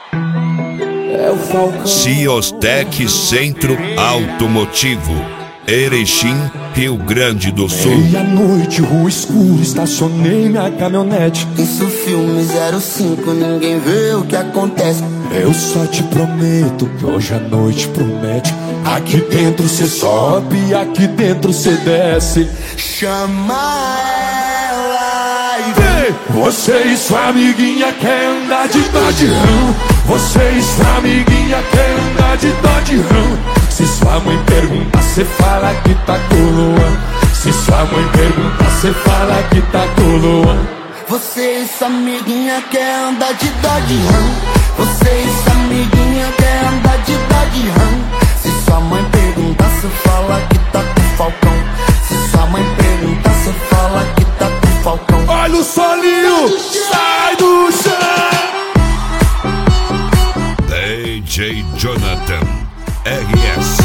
É o Falcão. Ciostec Centro Automotivo, Erechim, Rio Grande do Sul. Meia-noite, rua escura, estacionei minha caminhonete. Isso filme 05, ninguém vê o que acontece. Eu só te prometo que hoje a noite promete. Aqui dentro cê sobe, aqui dentro cê desce. Chama ela e vem. Você e sua amiguinha quer andar de Dodge Ram. Você e sua amiguinha quer andar de Dodge Ram. Se sua mãe pergunta, cê fala que tá coroa. Se sua mãe pergunta, cê fala que tá coroa. Você e sua amiguinha quer andar de Dodge Ram. Você e sua amiguinha quer andar de Dodge Ram. Se sua mãe pergunta, cê fala que tá com Falcão. Se sua mãe pergunta, cê fala que tá com Falcão. Olha o solinho, sai do chão. DJ Jonathan RS.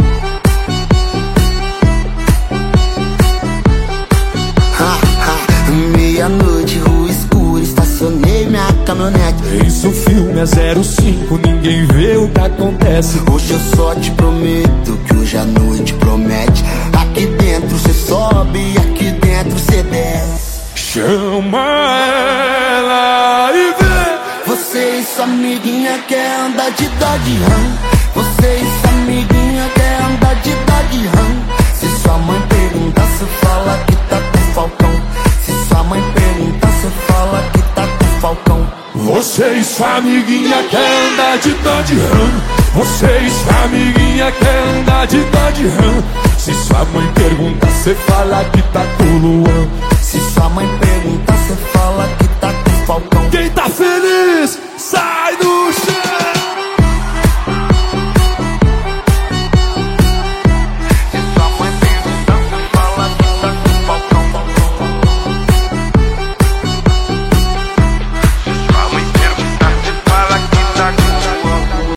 Meia-noite, rua escura, estacionei minha caminhonete. Isso filme é 05, ninguém vê o que acontece. Hoje eu só te prometo que hoje a noite promete. Aqui dentro cê sobe, aqui dentro cê desce. Chama ela e vem. Você e sua amiguinha quer andar de Dodge Ram. Você e sua amiguinha quer andar de Dodge Ram. Se sua mãe perguntar, cê fala que tá com Falcão. Se sua mãe perguntar, cê fala que tá com Falcão. Você e sua amiguinha quer andar de Dodge Ram. Você e sua amiguinha quer andar de Dodge Ram. Se sua mãe perguntar, cê fala que tá com Luan. Se sua mãe perguntar, cê fala que tá com Falcão. Quem tá feio?